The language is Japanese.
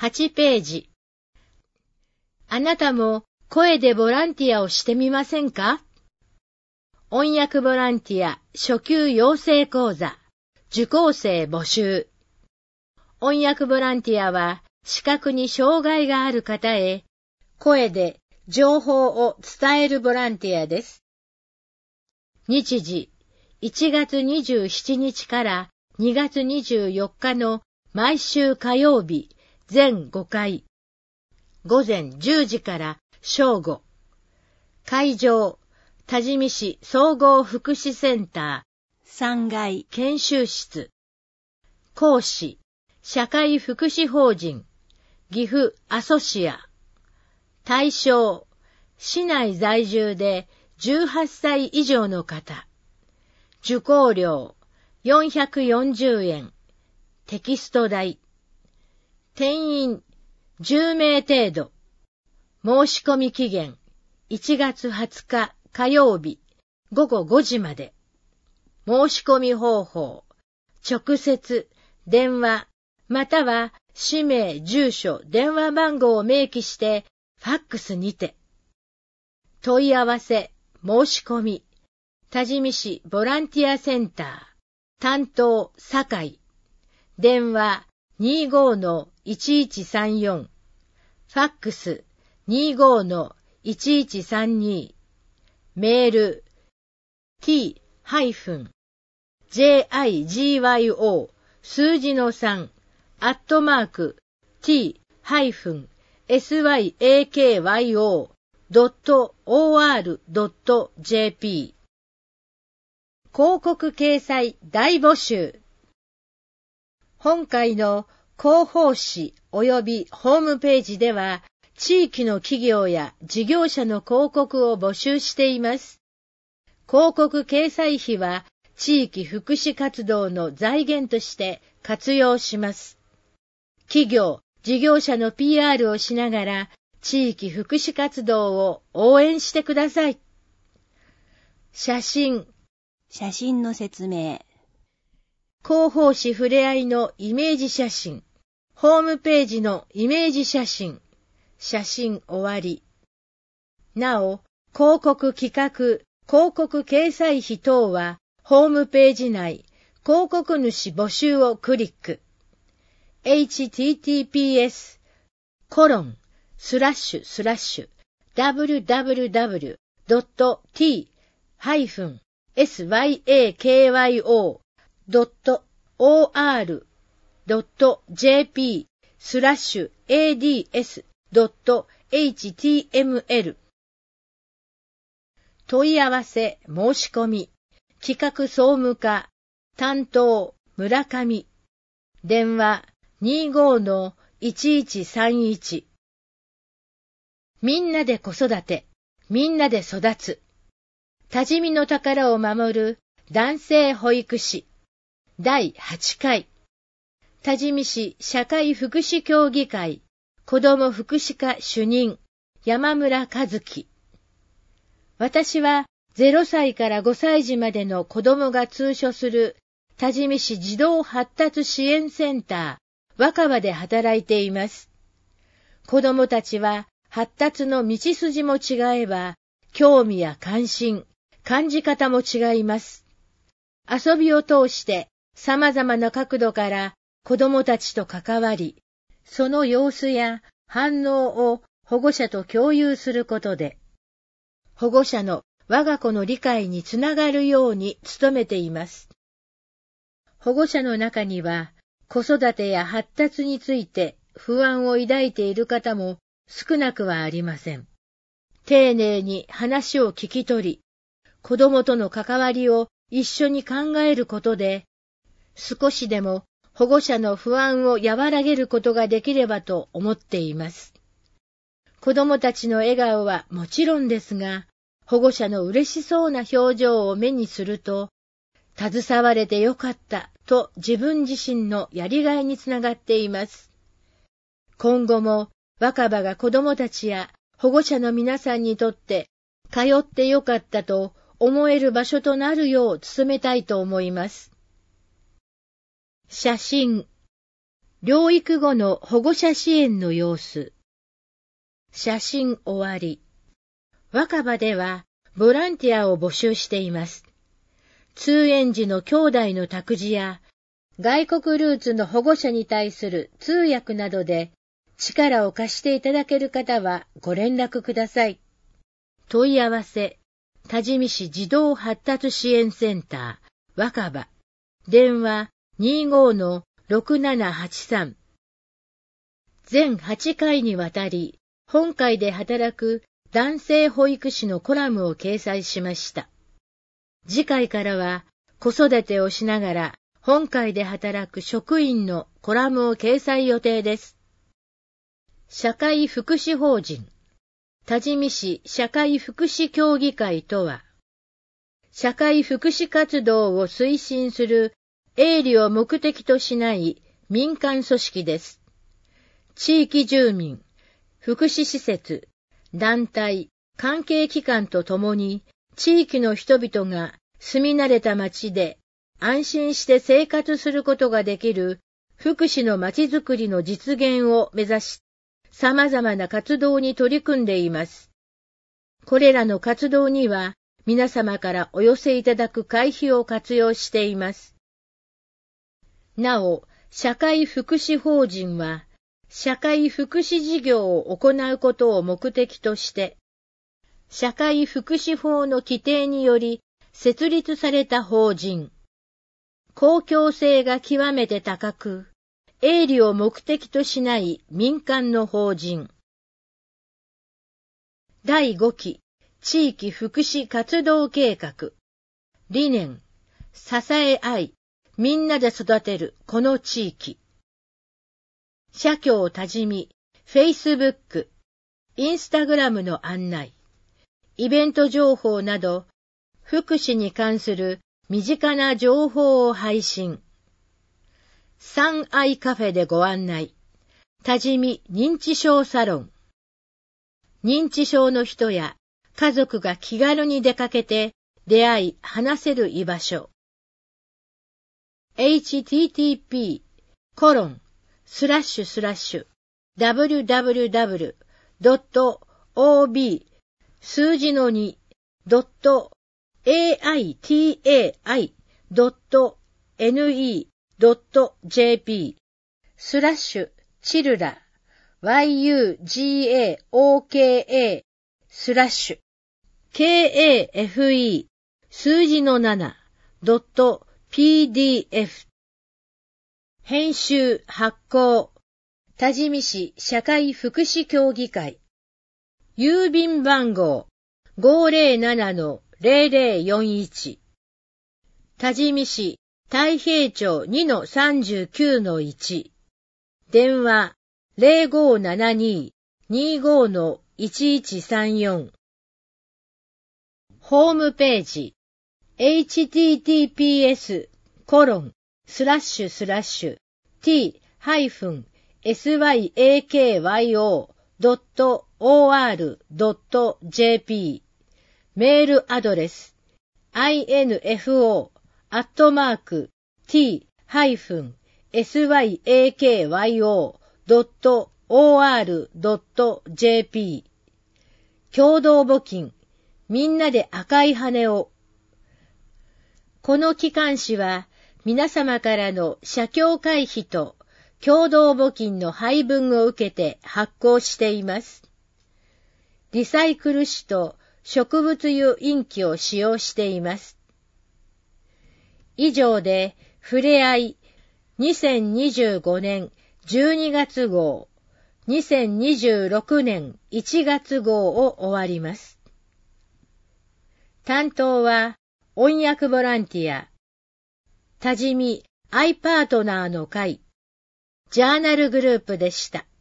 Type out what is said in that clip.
8ページ。あなたも声でボランティアをしてみませんか？音訳ボランティア初級養成講座受講生募集。音訳ボランティアは視覚に障害がある方へ声で情報を伝えるボランティアです。日時1月27日から2月24日の毎週火曜日全5回。午前10時から正午。会場、多治見市総合福祉センター3階研修室。講師、社会福祉法人、岐阜アソシア。対象、市内在住で18歳以上の方。受講料、440円。テキスト代。定員、10名程度。申し込み期限、1月20日火曜日、午後5時まで。申し込み方法、直接、電話、または氏名、住所、電話番号を明記して、ファックスにて。問い合わせ、申し込み、多治見市ボランティアセンター、担当、堺。電話、25-1134。ファックス、25-1132。メール、t-jigyo 数字の3@syakyo.or.jp 広告掲載大募集。本回の広報誌及びホームページでは、地域の企業や事業者の広告を募集しています。広告掲載費は地域福祉活動の財源として活用します。企業、事業者の PR をしながら地域福祉活動を応援してください。写真の説明。広報誌ふれあいのイメージ写真。ホームページのイメージ写真。写真終わり。なお、広告企画、広告掲載費等は、ホームページ内、広告主募集をクリック。https://www.t-sykyo.ads.html 問い合わせ申し込み企画総務課担当村上電話 25-1131 みんなで子育てみんなで育つ多治見の宝を守る男性保育士第8回多治見市社会福祉協議会子ども福祉課主任山村和樹。私は0歳から5歳児までの子どもが通所する多治見市児童発達支援センター若葉で働いています。子どもたちは発達の道筋も違えば興味や関心、感じ方も違います。遊びを通して様々な角度から子どもたちと関わり、その様子や反応を保護者と共有することで、保護者の我が子の理解につながるように努めています。保護者の中には、子育てや発達について不安を抱いている方も少なくはありません。丁寧に話を聞き取り、子供との関わりを一緒に考えることで、少しでも保護者の不安を和らげることができればと思っています。子供たちの笑顔はもちろんですが、保護者の嬉しそうな表情を目にすると、携われてよかったと自分自身のやりがいにつながっています。今後も若葉が子供たちや保護者の皆さんにとって通ってよかったと思える場所となるよう努めたいと思います。写真療育後の保護者支援の様子。写真終わり。若葉ではボランティアを募集しています。通園児の兄弟の託児や外国ルーツの保護者に対する通訳などで力を貸していただける方はご連絡ください。問い合わせ、多治見市児童発達支援センター、若葉。電話 25-6783。全8回にわたり、本会で働く男性保育士のコラムを掲載しました。次回からは、子育てをしながら、本会で働く職員のコラムを掲載予定です。社会福祉法人、多治見市社会福祉協議会とは、社会福祉活動を推進する営利を目的としない民間組織です。地域住民、福祉施設、団体、関係機関とともに地域の人々が住み慣れた町で安心して生活することができる福祉の町づくりの実現を目指し、様々な活動に取り組んでいます。これらの活動には皆様からお寄せいただく会費を活用しています。なお、社会福祉法人は、社会福祉事業を行うことを目的として、社会福祉法の規定により設立された法人、公共性が極めて高く、営利を目的としない民間の法人。第5期地域福祉活動計画。理念、支え合い、みんなで育てるこの地域。社協多治見、Facebook、Instagram の案内、イベント情報など、福祉に関する身近な情報を配信。三愛カフェでご案内。多治見認知症サロン。認知症の人や家族が気軽に出かけて出会い話せる居場所。www.obi-chilura.cafe/kafe/7.pdf 編集発行多治見市社会福祉協議会郵便番号 507-0041 多治見市太平町 2-39-1 電話 0572-25-1134 ホームページ https://t-syakyo.or.jp メールアドレス info@t-syakyo.or.jp 共同募金みんなで赤い羽を。この機関誌は皆様からの社協会費と共同募金の配分を受けて発行しています。リサイクル紙と植物油インキを使用しています。以上でふれあい2025年12月号、2026年1月号を終わります。担当は音訳ボランティア、多治見アイパートナーの会、ジャーナルグループでした。